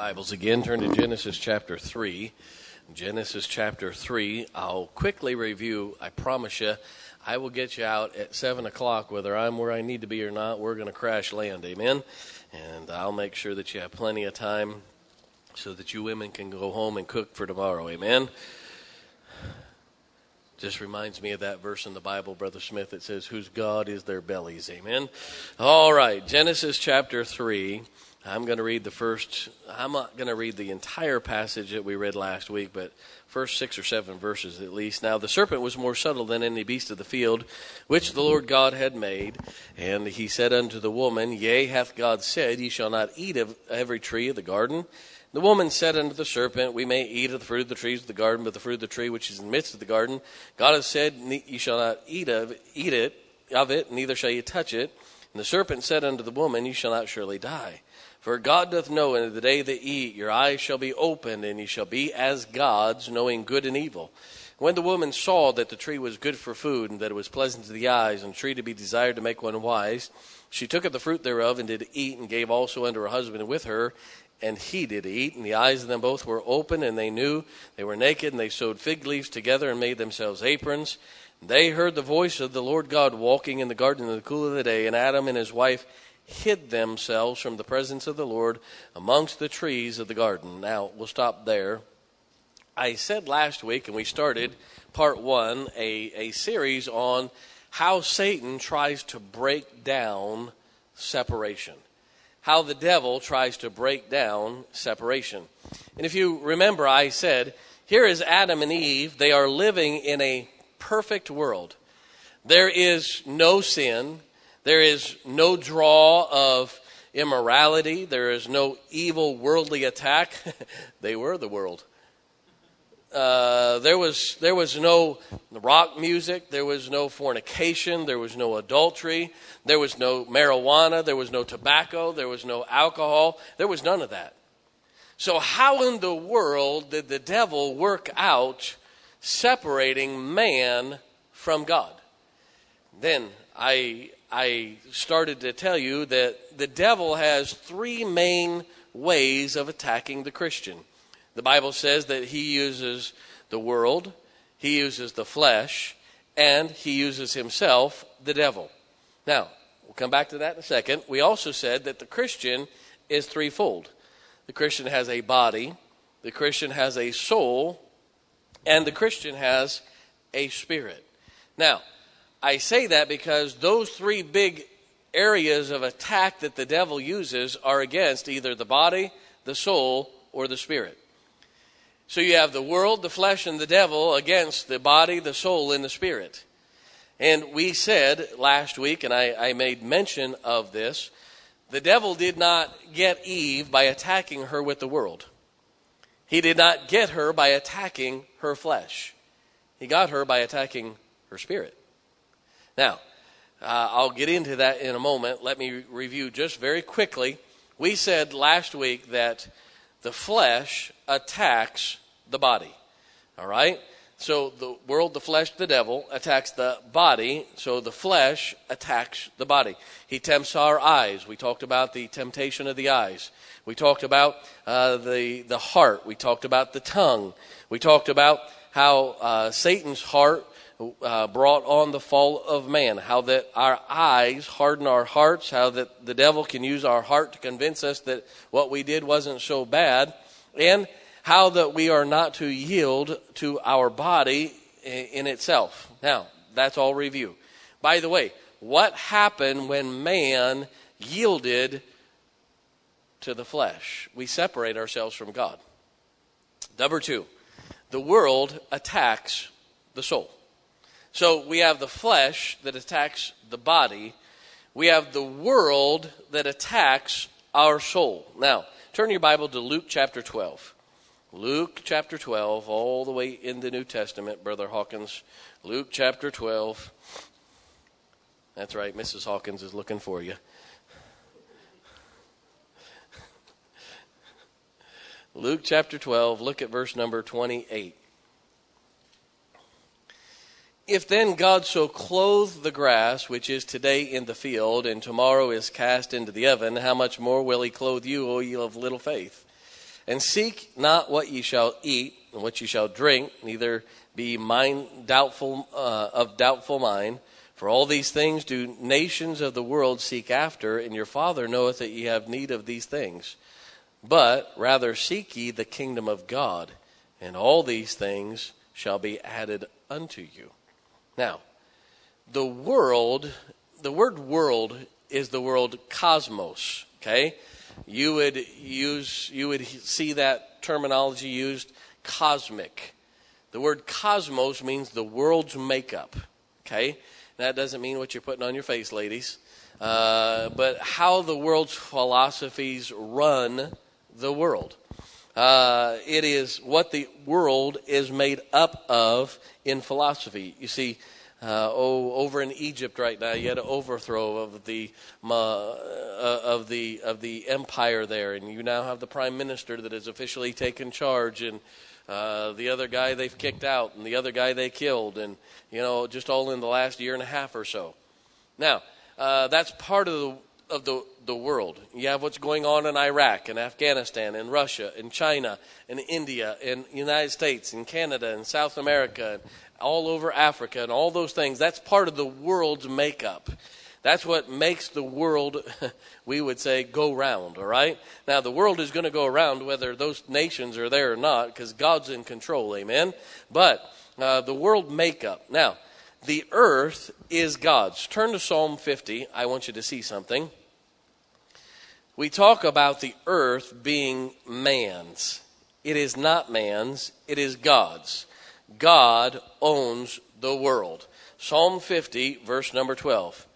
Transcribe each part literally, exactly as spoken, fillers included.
Bibles again, turn to Genesis chapter three. Genesis chapter three. I'll quickly review. I promise you, I will get you out at seven o'clock, whether I'm where I need to be or not. We're going to crash land, amen? And I'll make sure that you have plenty of time so that you women can go home and cook for tomorrow, amen? Just reminds me of that verse in the Bible, Brother Smith, that says, whose God is their bellies, amen? All right, Genesis chapter three. I'm going to read the first, I'm not going to read the entire passage that we read last week, but first six or seven verses at least. Now the serpent was more subtle than any beast of the field, which the Lord God had made. And he said unto the woman, Yea, hath God said, Ye shall not eat of every tree of the garden? The woman said unto the serpent, We may eat of the fruit of the trees of the garden, but the fruit of the tree which is in the midst of the garden, God hath said, Ye shall not eat of, eat it, of it, neither shall ye touch it. And the serpent said unto the woman, Ye shall not surely die. For God doth know, in the day that ye eat, your eyes shall be opened, and ye shall be as gods, knowing good and evil. When the woman saw that the tree was good for food, and that it was pleasant to the eyes, and a tree to be desired to make one wise, she took of the fruit thereof, and did eat, and gave also unto her husband with her, and he did eat. And the eyes of them both were open, and they knew they were naked, and they sewed fig leaves together, and made themselves aprons. And they heard the voice of the Lord God walking in the garden in the cool of the day, and Adam and his wife hid themselves from the presence of the Lord amongst the trees of the garden. Now, we'll stop there. I said last week, and we started part one, a, a series on how Satan tries to break down separation. How the devil tries to break down separation. And if you remember, I said, here is Adam and Eve. They are living in a perfect world. There is no sin. There is no draw of immorality. There is no evil worldly attack. They were the world. Uh, there was there was no rock music. There was no fornication. There was no adultery. There was no marijuana. There was no tobacco. There was no alcohol. There was none of that. So how in the world did the devil work out separating man from God? Then I... I started to tell you that the devil has three main ways of attacking the Christian. The Bible says that he uses the world, he uses the flesh, and he uses himself, the devil. Now, we'll come back to that in a second. We also said that the Christian is threefold. The Christian has a body, the Christian has a soul, and the Christian has a spirit. Now, I say that because those three big areas of attack that the devil uses are against either the body, the soul, or the spirit. So you have the world, the flesh, and the devil against the body, the soul, and the spirit. And we said last week, and I, I made mention of this, the devil did not get Eve by attacking her with the world. He did not get her by attacking her flesh. He got her by attacking her spirit. Now, uh, I'll get into that in a moment. Let me review just very quickly. We said last week that the flesh attacks the body. All right? So the world, the flesh, the devil attacks the body. So the flesh attacks the body. He tempts our eyes. We talked about the temptation of the eyes. We talked about uh, the, the heart. We talked about the tongue. We talked about how uh, Satan's heart Uh, brought on the fall of man, how that our eyes harden our hearts, how that the devil can use our heart to convince us that what we did wasn't so bad, and how that we are not to yield to our body in, in itself. Now, that's all review. By the way, what happened when man yielded to the flesh? We separate ourselves from God. Number two, the world attacks the soul. So we have the flesh that attacks the body. We have the world that attacks our soul. Now, turn your Bible to Luke chapter twelve. Luke chapter twelve, all the way in the New Testament, Brother Hawkins. Luke chapter twelve. That's right, Missus Hawkins is looking for you. Luke chapter twelve, look at verse number twenty-eight. If then God so clothe the grass, which is today in the field, and tomorrow is cast into the oven, how much more will he clothe you, O ye of little faith? And seek not what ye shall eat and what ye shall drink, neither be mind doubtful uh, of doubtful mind. For all these things do nations of the world seek after, and your Father knoweth that ye have need of these things. But rather seek ye the kingdom of God, and all these things shall be added unto you. Now, the world, the word world is the word cosmos, okay? You would use, you would see that terminology used, cosmic. The word cosmos means the world's makeup, okay? That doesn't mean what you're putting on your face, ladies. Uh, but how the world's philosophies run the world. Uh, it is what the world is made up of in philosophy. You see, uh, oh, over in Egypt right now, you had an overthrow of the uh, of the of the empire there, and you now have the prime minister that has officially taken charge, and uh, the other guy they've kicked out, and the other guy they killed, and you know, just all in the last year and a half or so. Now, uh, that's part of the of the, the world. You have what's going on in Iraq and Afghanistan and Russia and China and India and United States and Canada and South America and all over Africa and all those things. That's part of the world's makeup. That's what makes the world, we would say, go round, all right? Now, the world is going to go around whether those nations are there or not because God's in control, amen? But uh, the world makeup. Now, the earth is God's. Turn to Psalm fifty. I want you to see something. We talk about the earth being man's. It is not man's. It is God's. God owns the world. Psalm fifty, verse number twelve.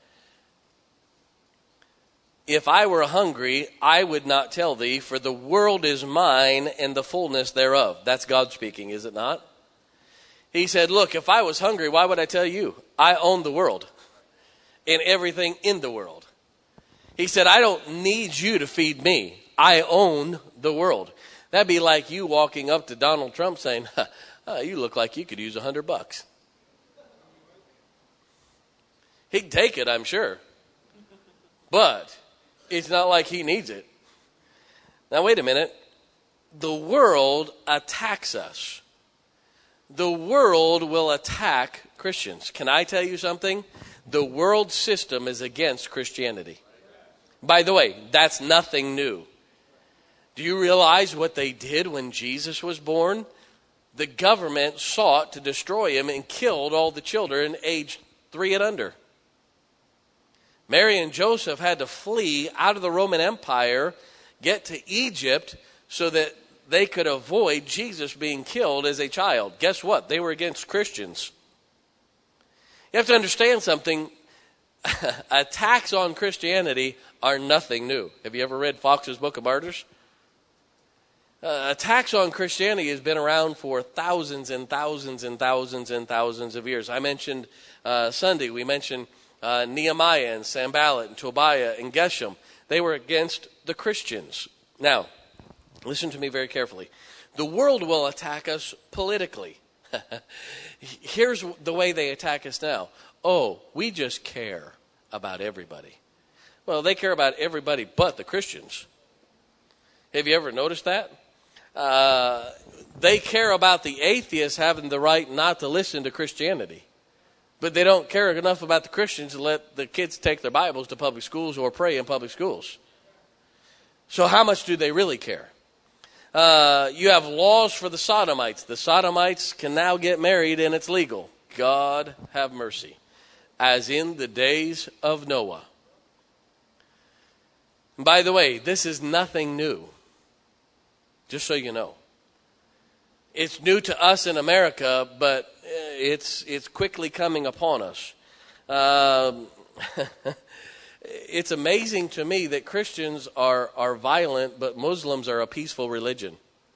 If I were hungry, I would not tell thee, for the world is mine and the fullness thereof. That's God speaking, is it not? He said, look, if I was hungry, why would I tell you? I own the world and everything in the world. He said, I don't need you to feed me. I own the world. That'd be like you walking up to Donald Trump saying, oh, you look like you could use a hundred bucks. He'd take it, I'm sure. But it's not like he needs it. Now, wait a minute. The world attacks us. The world will attack Christians. Can I tell you something? The world system is against Christianity. By the way, that's nothing new. Do you realize what they did when Jesus was born? The government sought to destroy him and killed all the children aged three and under. Mary and Joseph had to flee out of the Roman Empire, get to Egypt so that they could avoid Jesus being killed as a child. Guess what? They were against Christians. You have to understand something. Attacks on Christianity are nothing new. Have you ever read Fox's Book of Martyrs? Uh, attacks on Christianity has been around for thousands and thousands and thousands and thousands of years. I mentioned uh, Sunday, we mentioned uh, Nehemiah and Sanballat and Tobiah and Geshem. They were against the Christians. Now, listen to me very carefully. The world will attack us politically. Here's the way they attack us now. Oh, we just care about everybody. Well, they care about everybody but the Christians. Have you ever noticed that? Uh, they care about the atheists having the right not to listen to Christianity. But they don't care enough about the Christians to let the kids take their Bibles to public schools or pray in public schools. So how much do they really care? Uh, you have laws for the sodomites. The sodomites can now get married and it's legal. God have mercy. As in the days of Noah. And by the way, this is nothing new. Just so you know. It's new to us in America, but it's it's quickly coming upon us. Um, it's amazing to me that Christians are, are violent, but Muslims are a peaceful religion.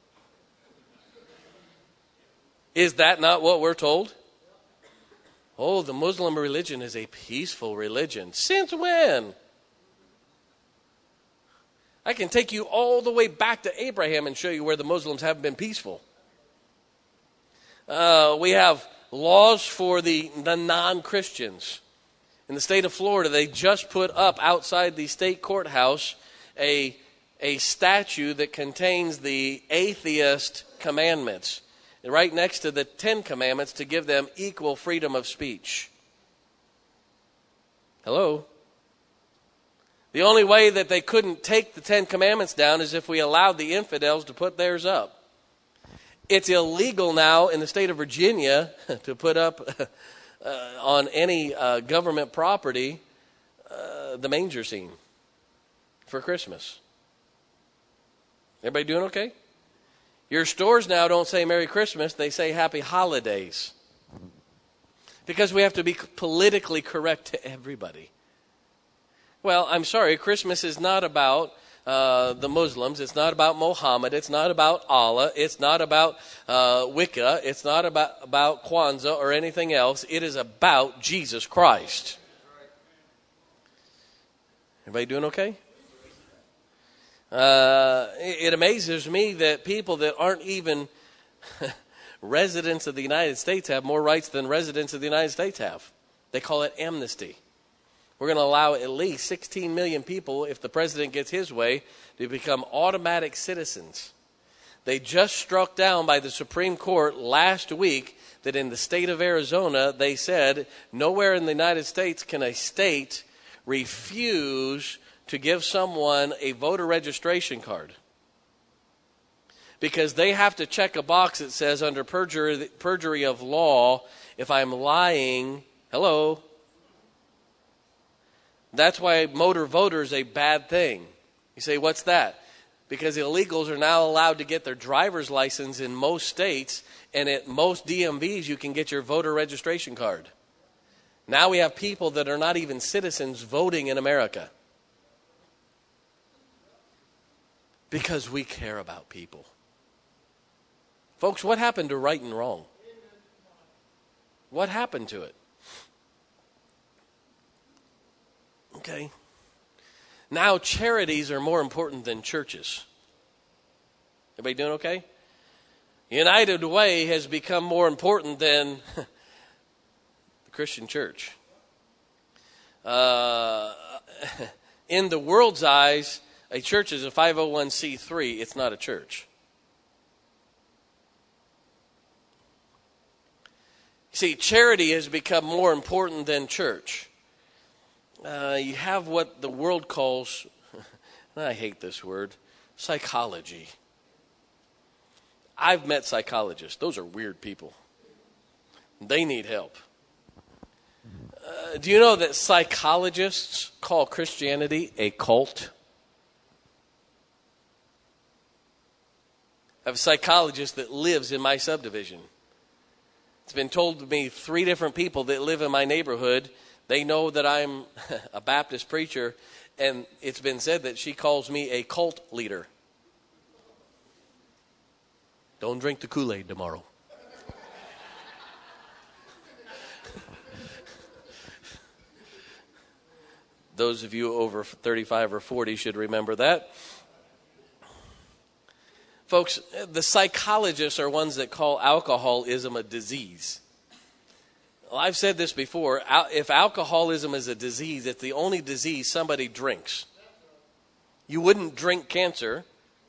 Is that not what we're told? Oh, the Muslim religion is a peaceful religion. Since when? I can take you all the way back to Abraham and show you where the Muslims haven't been peaceful. Uh, we have laws for the, the non-Christians. In the state of Florida, they just put up outside the state courthouse a, a statue that contains the atheist commandments, right next to the Ten Commandments, to give them equal freedom of speech. Hello? The only way that they couldn't take the Ten Commandments down is if we allowed the infidels to put theirs up. It's illegal now in the state of Virginia to put up uh, on any uh, government property uh, the manger scene for Christmas. Everybody doing okay? Your stores now don't say Merry Christmas, they say Happy Holidays. Because we have to be politically correct to everybody. Well, I'm sorry, Christmas is not about uh, the Muslims. It's not about Mohammed. It's not about Allah. It's not about uh, Wicca. It's not about, about Kwanzaa or anything else. It is about Jesus Christ. Everybody doing okay? Uh, it, it amazes me that people that aren't even residents of the United States have more rights than residents of the United States have. They call it amnesty. We're going to allow at least sixteen million people, if the president gets his way, to become automatic citizens. They just struck down by the Supreme Court last week that in the state of Arizona, they said nowhere in the United States can a state refuse to give someone a voter registration card. Because they have to check a box that says under perjury, perjury of law, if I'm lying, hello. That's why motor voter is a bad thing. You say, what's that? Because illegals are now allowed to get their driver's license in most states, and at most D M Vs you can get your voter registration card. Now we have people that are not even citizens voting in America. Because we care about people. Folks, what happened to right and wrong? What happened to it? Okay. Now charities are more important than churches. Everybody doing okay? United Way has become more important than the Christian church. Uh, in the world's eyes, a church is a five oh one c three. It's not a church. See, charity has become more important than church. Uh, you have what the world calls, and I hate this word, psychology. I've met psychologists. Those are weird people. They need help. Uh, do you know that psychologists call Christianity a cult? I have a psychologist that lives in my subdivision. It's been told to me three different people that live in my neighborhood. They know that I'm a Baptist preacher, and it's been said that she calls me a cult leader. Don't drink the Kool-Aid tomorrow. Those of you over thirty-five or forty should remember that. Folks, the psychologists are ones that call alcoholism a disease. Well, I've said this before. If alcoholism is a disease, it's the only disease somebody drinks. You wouldn't drink cancer.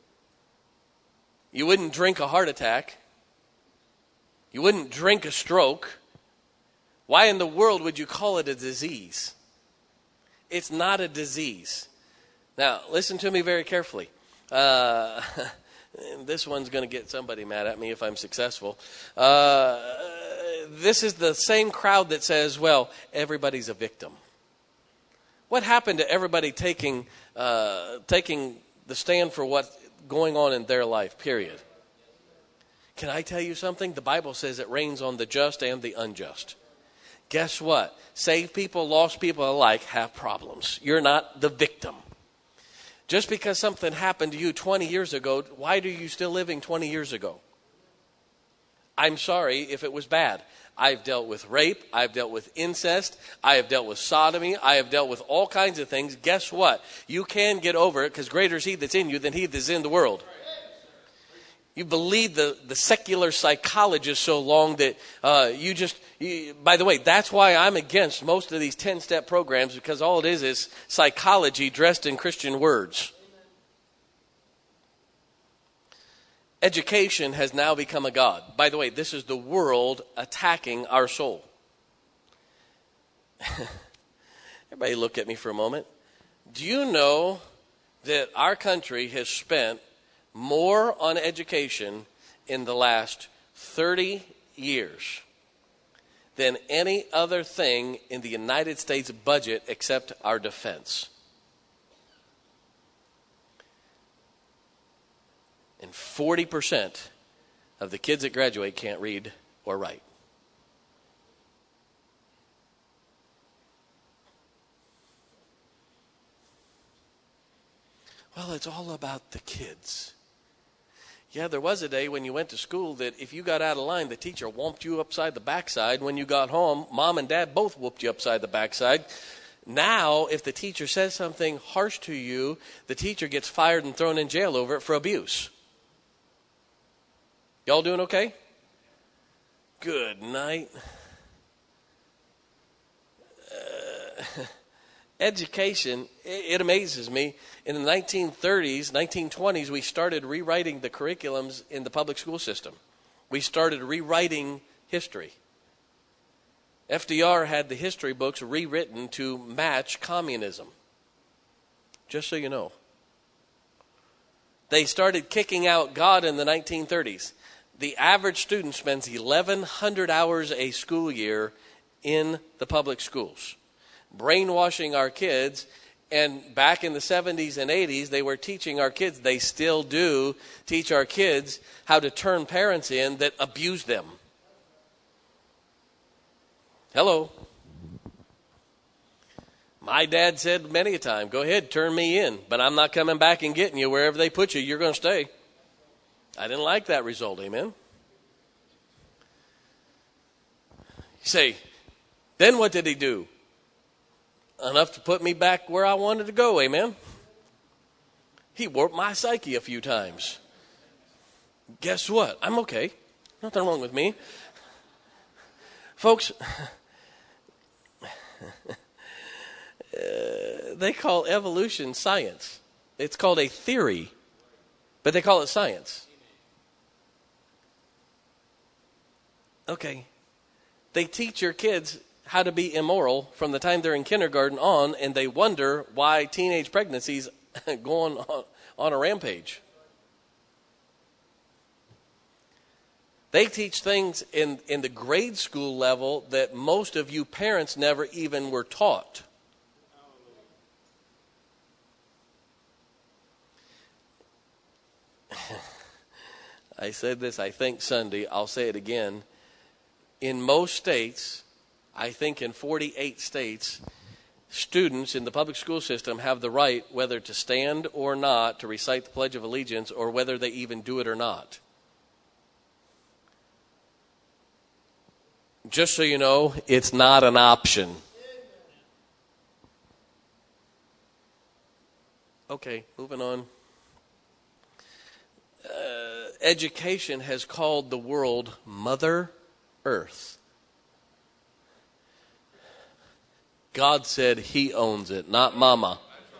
You wouldn't drink a heart attack. You wouldn't drink a stroke. Why in the world would you call it a disease? It's not a disease. Now, listen to me very carefully. Uh, this one's going to get somebody mad at me if I'm successful. Uh, this is the same crowd that says, well, everybody's a victim. What happened to everybody taking uh, taking the stand for what's going on in their life, period? Can I tell you something? The Bible says it rains on the just and the unjust. Guess what? Saved people, lost people alike have problems. You're not the victim. Just because something happened to you twenty years ago, why are you still living twenty years ago? I'm sorry if it was bad. I've dealt with rape. I've dealt with incest. I have dealt with sodomy. I have dealt with all kinds of things. Guess what? You can get over it because greater is he that's in you than he that's in the world. You believe the, the secular psychologist so long that uh, you just, you, by the way, that's why I'm against most of these ten-step programs, because all it is is psychology dressed in Christian words. Education has now become a god. By the way, this is the world attacking our soul. Everybody look at me for a moment. Do you know that our country has spent more on education in the last thirty years than any other thing in the United States budget except our defense? And forty percent of the kids that graduate can't read or write. Well, it's all about the kids. Yeah, there was a day when you went to school that if you got out of line, the teacher whomped you upside the backside. When you got home, mom and dad both whooped you upside the backside. Now, if the teacher says something harsh to you, the teacher gets fired and thrown in jail over it for abuse. Y'all doing okay? Good night. Uh, education, it, it amazes me. In the nineteen thirties, nineteen twenties, we started rewriting the curriculums in the public school system. We started rewriting history. F D R had the history books rewritten to match communism. Just so you know. They started kicking out God in the nineteen thirties. The average student spends eleven hundred hours a school year in the public schools, brainwashing our kids. And back in the seventies and eighties, they were teaching our kids, they still do teach our kids how to turn parents in that abuse them. Hello. My dad said many a time, go ahead, turn me in, but I'm not coming back and getting you. Wherever they put you, you're going to stay. I didn't like that result, amen? You say, then what did he do? Enough to put me back where I wanted to go, amen? He warped my psyche a few times. Guess what? I'm okay. Nothing wrong with me. Folks, uh, they call evolution science. It's called a theory, but they call it science. Okay. They teach your kids how to be immoral from the time they're in kindergarten on, and they wonder why teenage pregnancies go on, on a rampage. They teach things in, in the grade school level that most of you parents never even were taught. I said this, I think, Sunday. I'll say it again. In most states, I think in forty-eight states, students in the public school system have the right whether to stand or not to recite the Pledge of Allegiance, or whether they even do it or not. Just so you know, it's not an option. Okay, moving on. Uh, education has called the world Mother Earth. God said he owns it, not mama.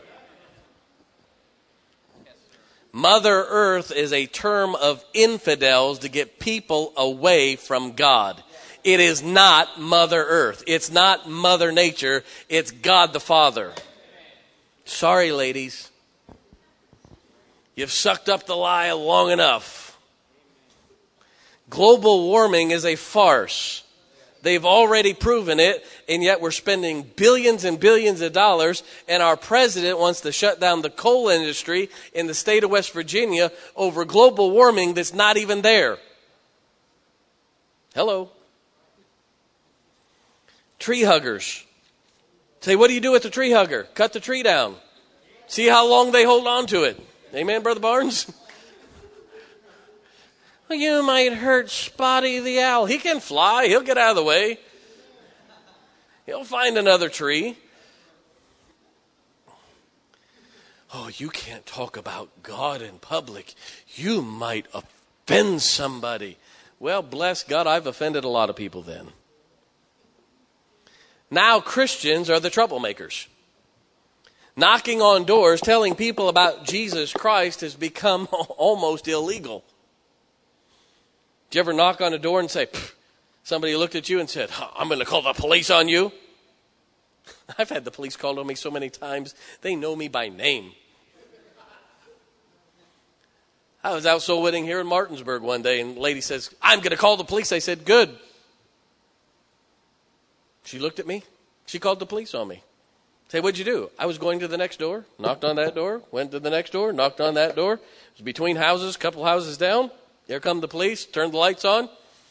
Mother Earth is a term of infidels to get people away from God. It is not Mother Earth. It's not Mother Nature. It's God the Father. Sorry, ladies. You've sucked up the lie long enough. Global warming is a farce. They've already proven it, and yet we're spending billions and billions of dollars, and our president wants to shut down the coal industry in the state of West Virginia over global warming that's not even there. Hello. Tree huggers. Say, what do you do with the tree hugger? Cut the tree down. See how long they hold on to it. Amen, Brother Barnes? Well, you might hurt Spotty the owl. He can fly. He'll get out of the way. He'll find another tree. Oh, you can't talk about God in public. You might offend somebody. Well, bless God, I've offended a lot of people then. Now Christians are the troublemakers. Knocking on doors, telling people about Jesus Christ has become almost illegal. Did you ever knock on a door and say, somebody looked at you and said, I'm going to call the police on you? I've had the police called on me so many times, they know me by name. I was out soul winning here in Martinsburg one day, and the lady says, I'm going to call the police. I said, good. She looked at me. She called the police on me. Say, what'd you do? I was going to the next door, knocked on that door, went to the next door, knocked on that door. It was between houses, a couple houses down. There come the police, turned the lights on.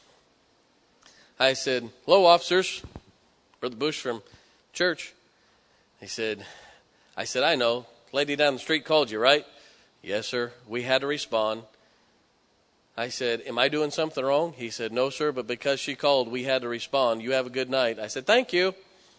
I said, hello, officers. Brother Bush from church. He said, I said, I know. Lady down the street called you, right? Yes, sir. We had to respond. I said, am I doing something wrong? He said, no, sir, but because she called, we had to respond. You have a good night. I said, thank you.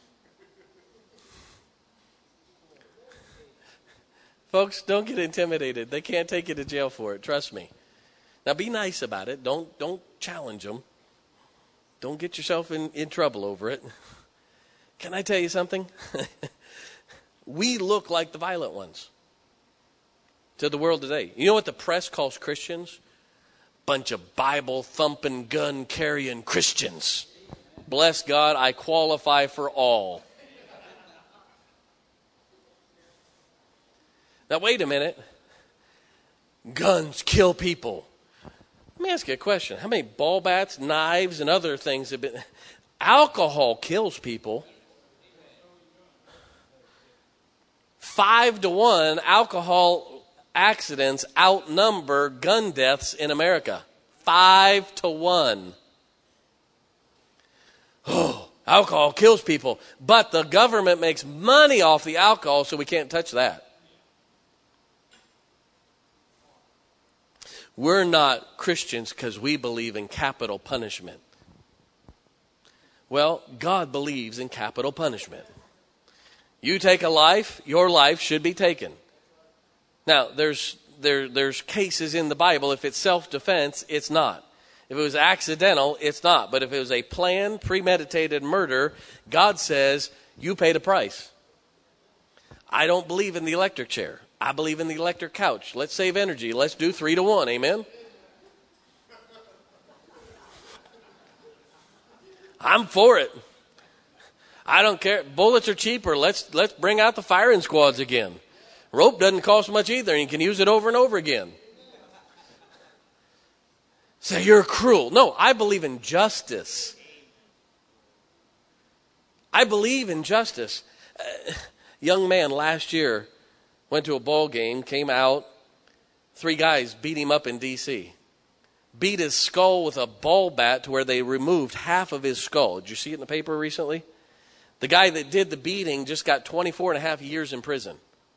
Folks, don't get intimidated. They can't take you to jail for it. Trust me. Now, be nice about it. Don't don't challenge them. Don't get yourself in, in trouble over it. Can I tell you something? We look like the violent ones to the world today. You know what the press calls Christians? Bunch of Bible-thumping, gun-carrying Christians. Bless God, I qualify for all. Now, wait a minute. Guns kill people. Let me ask you a question. How many ball bats, knives, and other things have been... Alcohol kills people. Five to one, alcohol accidents outnumber gun deaths in America. Five to one. Oh, alcohol kills people. But the government makes money off the alcohol, so we can't touch that. We're not Christians because we believe in capital punishment. Well, God believes in capital punishment. You take a life, your life should be taken. Now, there's there there's cases in the Bible. If it's self-defense, it's not. If it was accidental, it's not. But if it was a planned, premeditated murder, God says, you pay the price. I don't believe in the electric chair. I believe in the electric couch. Let's save energy. Let's do three to one. Amen? I'm for it. I don't care. Bullets are cheaper. Let's let's bring out the firing squads again. Rope doesn't cost much either, and you can use it over and over again. Say, you're cruel. No, I believe in justice. I believe in justice. A young man last year went to a ball game, came out. Three guys beat him up in D C Beat his skull with a ball bat to where they removed half of his skull. Did you see it in the paper recently? The guy that did the beating just got twenty-four and a half years in prison.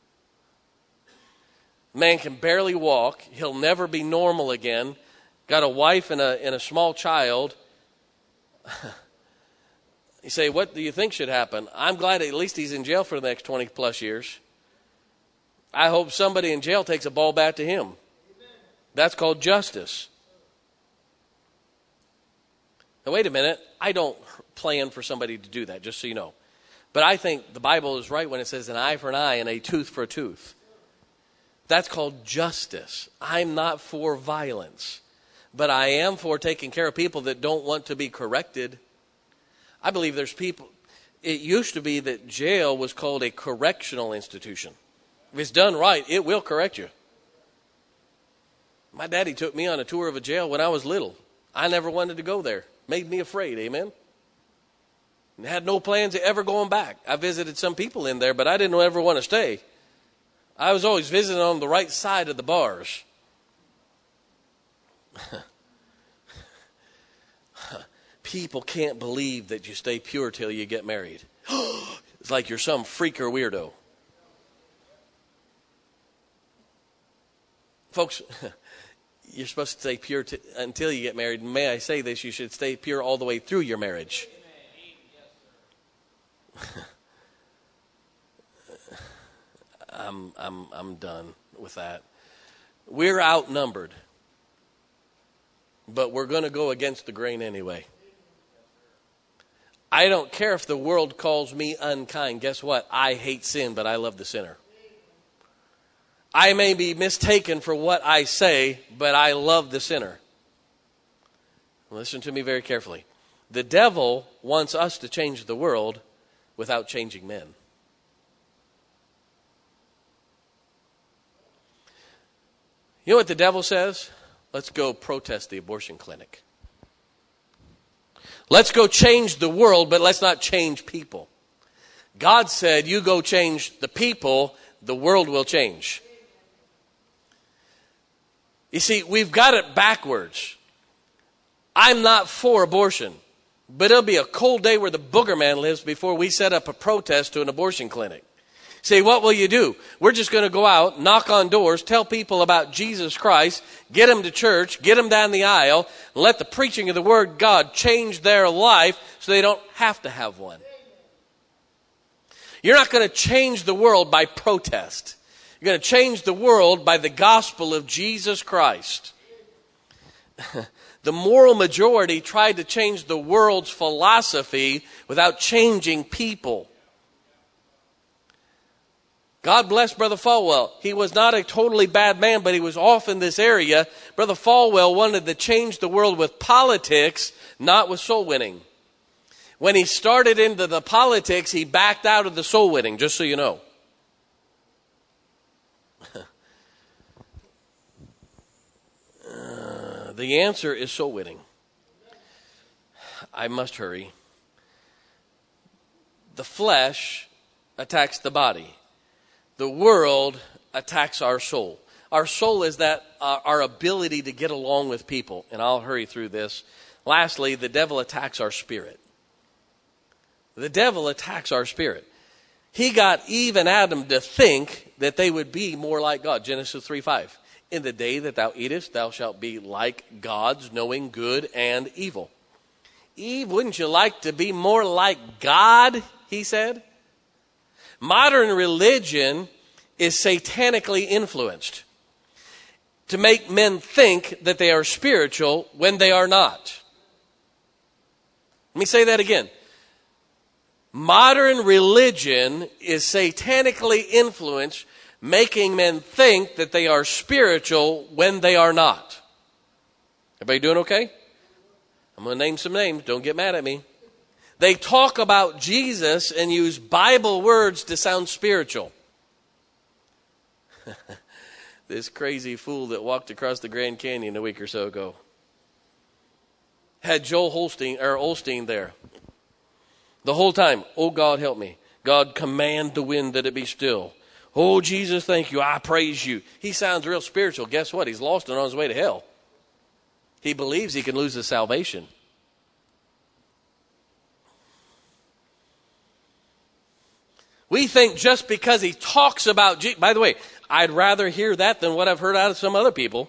Man can barely walk. He'll never be normal again. Got a wife and a, and a small child. You say, what do you think should happen? I'm glad at least he's in jail for the next twenty plus years. I hope somebody in jail takes a ball bat to him. That's called justice. Now, wait a minute. I don't plan for somebody to do that, just so you know. But I think the Bible is right when it says an eye for an eye and a tooth for a tooth. That's called justice. I'm not for violence, but I am for taking care of people that don't want to be corrected. I believe there's people, it used to be that jail was called a correctional institution. If it's done right, it will correct you. My daddy took me on a tour of a jail when I was little. I never wanted to go there. Made me afraid, amen? And had no plans of ever going back. I visited some people in there, but I didn't ever want to stay. I was always visiting on the right side of the bars. People can't believe that you stay pure till you get married. It's like you're some freak or weirdo. Folks, you're supposed to stay pure t- until you get married. May I say this, you should stay pure all the way through your marriage. I'm I'm I'm done with that. We're outnumbered. But we're going to go against the grain anyway. I don't care if the world calls me unkind. Guess what? I hate sin, but I love the sinner. I may be mistaken for what I say, but I love the sinner. Listen to me very carefully. The devil wants us to change the world without changing men. You know what the devil says? Let's go protest the abortion clinic. Let's go change the world, but let's not change people. God said, you go change the people, the world will change. You see, we've got it backwards. I'm not for abortion, but it'll be a cold day where the booger man lives before we set up a protest to an abortion clinic. Say, what will you do? We're just going to go out, knock on doors, tell people about Jesus Christ, get them to church, get them down the aisle, and let the preaching of the Word of God change their life so they don't have to have one. You're not going to change the world by protest. You're going to change the world by the gospel of Jesus Christ. The moral majority tried to change the world's philosophy without changing people. God bless Brother Falwell. He was not a totally bad man, but he was off in this area. Brother Falwell wanted to change the world with politics, not with soul winning. When he started into the politics, he backed out of the soul winning, just so you know. uh, the answer is soul winning. I must hurry. The flesh attacks the body. The world attacks our soul. Our soul is that uh, our ability to get along with people. And I'll hurry through this. Lastly, the devil attacks our spirit. The devil attacks our spirit. He got Eve and Adam to think that they would be more like God. Genesis three five. In the day that thou eatest, thou shalt be like gods, knowing good and evil. Eve, wouldn't you like to be more like God? He said. Modern religion is satanically influenced to make men think that they are spiritual when they are not. Let me say that again. Modern religion is satanically influenced, making men think that they are spiritual when they are not. Everybody doing okay? I'm going to name some names. Don't get mad at me. They talk about Jesus and use Bible words to sound spiritual. This crazy fool that walked across the Grand Canyon a week or so ago had Joel Holstein or Osteen there. The whole time, oh God, help me. God, command the wind that it be still. Oh Jesus, thank you. I praise you. He sounds real spiritual. Guess what? He's lost and on his way to hell. He believes he can lose his salvation. We think just because he talks about Jesus. By the way, I'd rather hear that than what I've heard out of some other people.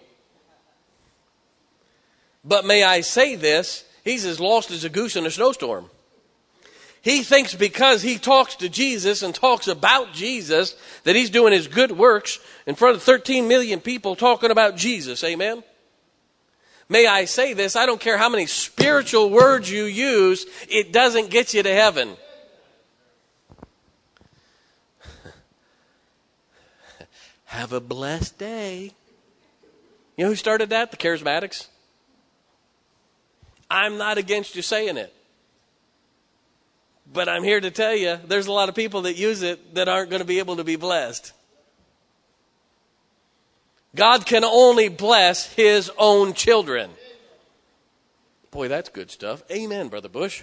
But may I say this, he's as lost as a goose in a snowstorm. He thinks because he talks to Jesus and talks about Jesus that he's doing his good works in front of thirteen million people talking about Jesus. Amen? May I say this, I don't care how many spiritual words you use, it doesn't get you to heaven. Have a blessed day. You know who started that? The Charismatics. I'm not against you saying it. But I'm here to tell you, there's a lot of people that use it that aren't going to be able to be blessed. God can only bless his own children. Boy, that's good stuff. Amen, Brother Bush.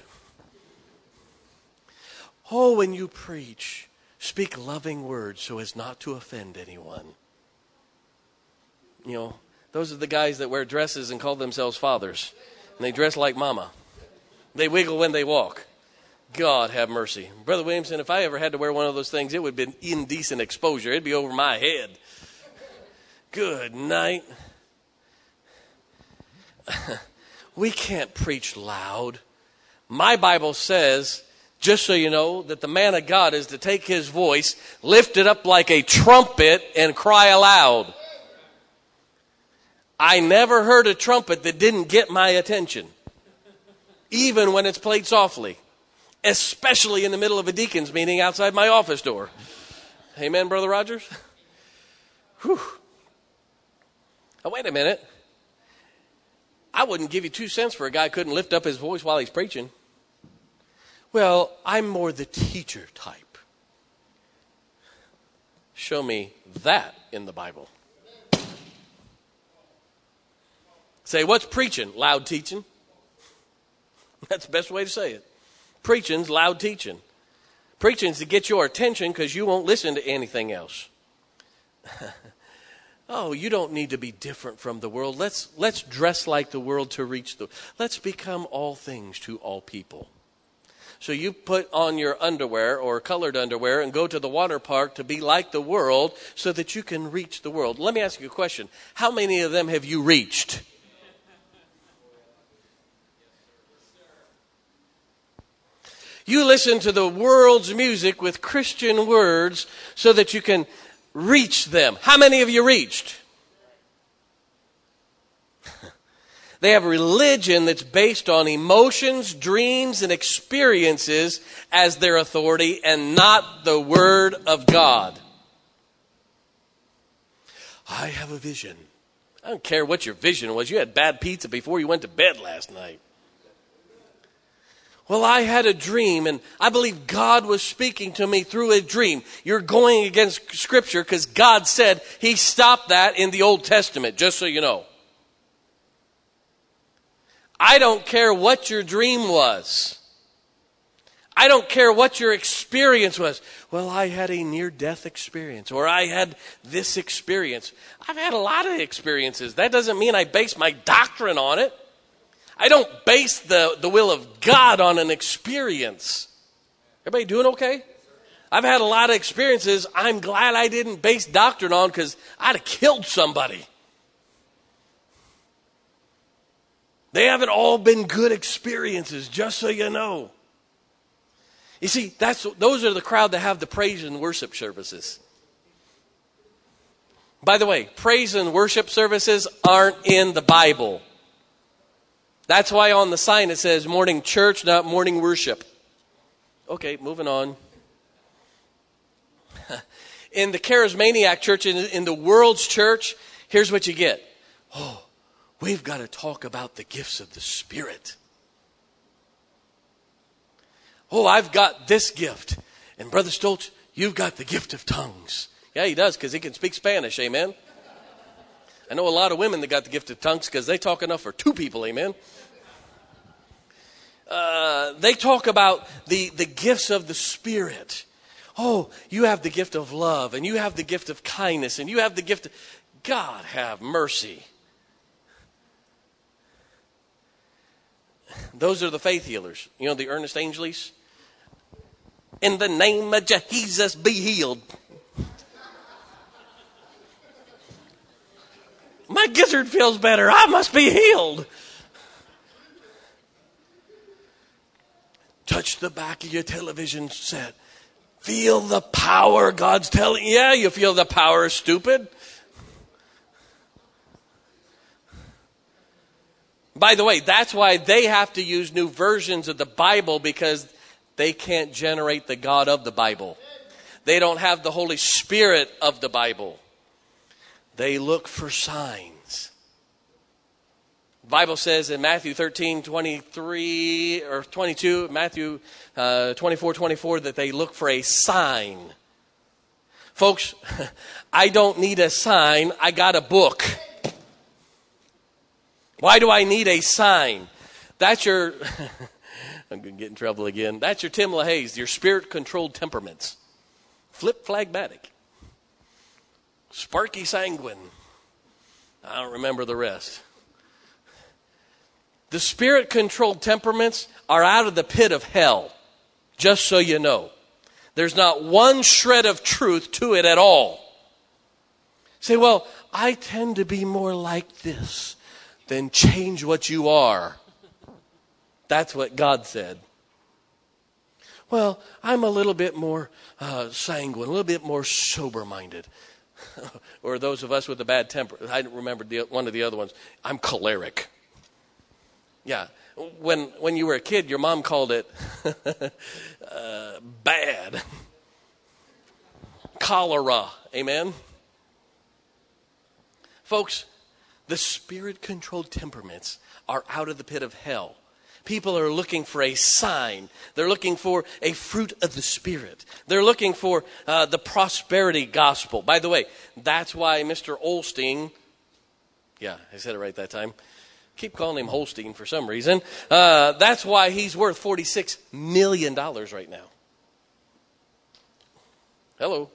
Oh, when you preach, speak loving words so as not to offend anyone. You know, those are the guys that wear dresses and call themselves fathers. And they dress like mama. They wiggle when they walk. God have mercy. Brother Williamson, if I ever had to wear one of those things, it would have been indecent exposure. It'd be over my head. Good night. We can't preach loud. My Bible says, just so you know, that the man of God is to take his voice, lift it up like a trumpet, and cry aloud. I never heard a trumpet that didn't get my attention, even when it's played softly, especially in the middle of a deacon's meeting outside my office door. Amen, Brother Rogers? Whew. Oh, wait a minute. I wouldn't give you two cents for a guy who couldn't lift up his voice while he's preaching. Well, I'm more the teacher type. Show me that in the Bible. Say, what's preaching? Loud teaching. That's the best way to say it. Preaching's loud teaching. Preaching's to get your attention because you won't listen to anything else. Oh, you don't need to be different from the world. Let's let's dress like the world to reach the. Let's become all things to all people. So you put on your underwear or colored underwear and go to the water park to be like the world so that you can reach the world. Let me ask you a question. How many of them have you reached? You listen to the world's music with Christian words so that you can reach them. How many of you reached? They have a religion that's based on emotions, dreams, and experiences as their authority and not the Word of God. I have a vision. I don't care what your vision was. You had bad pizza before you went to bed last night. Well, I had a dream, and I believe God was speaking to me through a dream. You're going against Scripture because God said He stopped that in the Old Testament, just so you know. I don't care what your dream was. I don't care what your experience was. Well, I had a near-death experience, or I had this experience. I've had a lot of experiences. That doesn't mean I base my doctrine on it. I don't base the, the will of God on an experience. Everybody doing okay? I've had a lot of experiences I'm glad I didn't base doctrine on because I'd have killed somebody. They haven't all been good experiences, just so you know. You see, that's those are the crowd that have the praise and worship services. By the way, praise and worship services aren't in the Bible. That's why on the sign it says morning church, not morning worship. Okay, moving on. In the charismaniac church, in, in the world's church, here's what you get. Oh, we've got to talk about the gifts of the Spirit. Oh, I've got this gift. And Brother Stoltz, you've got the gift of tongues. Yeah, he does because he can speak Spanish, amen. I know a lot of women that got the gift of tongues because they talk enough for two people, amen. Uh, they talk about the, the gifts of the Spirit. Oh, you have the gift of love, and you have the gift of kindness, and you have the gift of... God have mercy. Those are the faith healers. You know, the Ernest Angelies. In the name of Jesus, be healed. My gizzard feels better. I must be healed. Touch the back of your television set. Feel the power God's telling you. Yeah, you feel the power, stupid. By the way, that's why they have to use new versions of the Bible because they can't generate the God of the Bible. They don't have the Holy Spirit of the Bible. They look for signs. The Bible says in Matthew thirteen, twenty-three or twenty-two, Matthew uh, twenty-four, twenty-four, that they look for a sign. Folks, I don't need a sign. I got a book. Why do I need a sign? That's your, I'm going to get in trouble again. That's your Tim LaHaye's, your spirit-controlled temperaments. Flip phlegmatic. Sparky sanguine. I don't remember the rest. The spirit-controlled temperaments are out of the pit of hell, just so you know. There's not one shred of truth to it at all. Say, well, I tend to be more like this. Then change what you are. That's what God said. Well, I'm a little bit more uh, sanguine, a little bit more sober-minded. Or those of us with a bad temper. I remember the, one of the other ones. I'm choleric. Yeah. When when you were a kid, your mom called it uh, bad. Cholera. Amen? Folks, The spirit-controlled temperaments are out of the pit of hell. People are looking for a sign. They're looking for a fruit of the Spirit. They're looking for uh, the prosperity gospel. By the way, that's why Mister Olstein, yeah, I said it right that time. Keep calling him Holstein for some reason. Uh, that's why he's worth forty-six million dollars right now. Hello.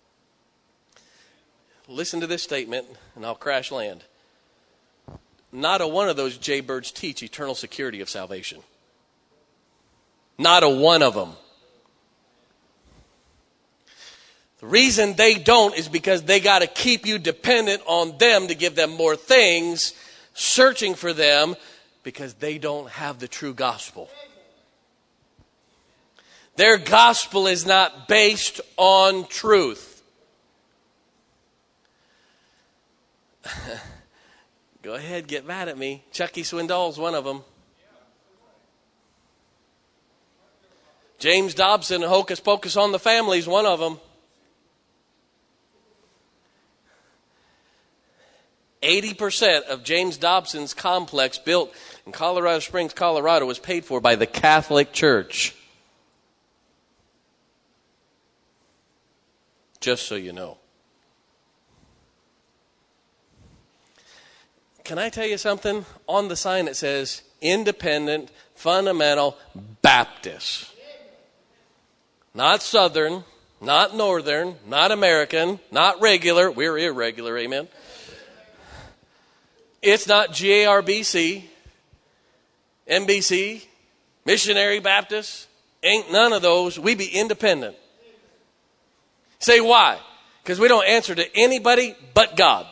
Listen to this statement, and I'll crash land. Not a one of those jaybirds teach eternal security of salvation. Not a one of them. The reason they don't is because they got to keep you dependent on them to give them more things, searching for them, because they don't have the true gospel. Their gospel is not based on truth. Go ahead, get mad at me. Chucky Swindoll's one of them. James Dobson, Hocus Pocus on the Family's one of them. eighty percent of James Dobson's complex built in Colorado Springs, Colorado was paid for by the Catholic Church. Just so you know. Can I tell you something? On the sign it says, Independent Fundamental Baptist. Not Southern, not Northern, not American, not regular. We're irregular, amen? It's not G A R B C, N B C, Missionary Baptist. Ain't none of those. We be independent. Say why? Because we don't answer to anybody but God.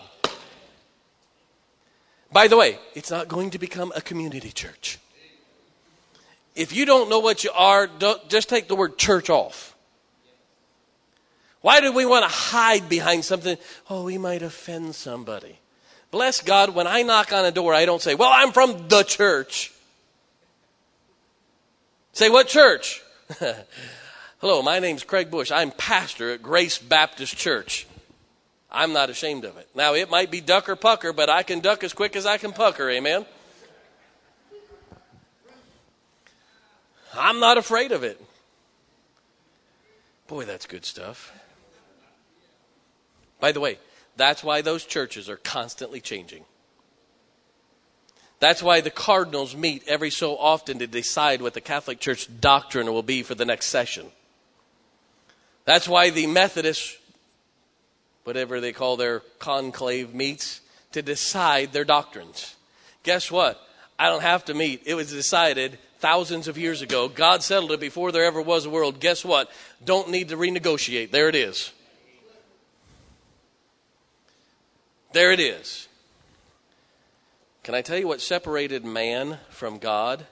By the way, it's not going to become a community church. If you don't know what you are, don't, just take the word church off. Why do we want to hide behind something? Oh, we might offend somebody. Bless God, when I knock on a door, I don't say, well, I'm from the church. Say, what church? Hello, my name's Craig Bush. I'm pastor at Grace Baptist Church. I'm not ashamed of it. Now, it might be duck or pucker, but I can duck as quick as I can pucker, amen? I'm not afraid of it. Boy, that's good stuff. By the way, that's why those churches are constantly changing. That's why the cardinals meet every so often to decide what the Catholic Church doctrine will be for the next session. That's why the Methodists, whatever they call their conclave, meets to decide their doctrines. Guess what? I don't have to meet. It was decided thousands of years ago. God settled it before there ever was a world. Guess what? Don't need to renegotiate. There it is. There it is. Can I tell you what separated man from God?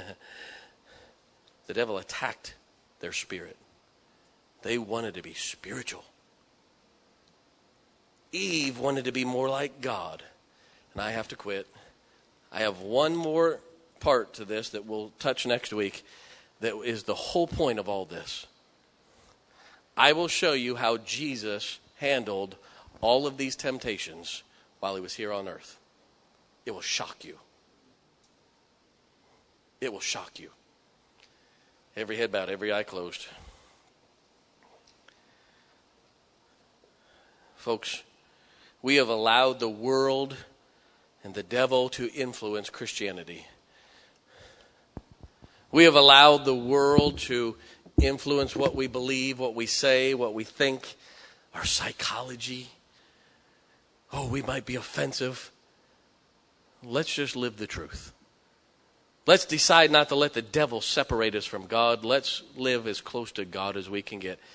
The devil attacked their spirit. They wanted to be spiritual. Eve wanted to be more like God. And I have to quit. I have one more part to this that we'll touch next week that is the whole point of all this. I will show you how Jesus handled all of these temptations while he was here on earth. It will shock you. It will shock you. Every head bowed, every eye closed. Folks, we have allowed the world and the devil to influence Christianity. We have allowed the world to influence what we believe, what we say, what we think, our psychology. Oh, we might be offensive. Let's just live the truth. Let's decide not to let the devil separate us from God. Let's live as close to God as we can get.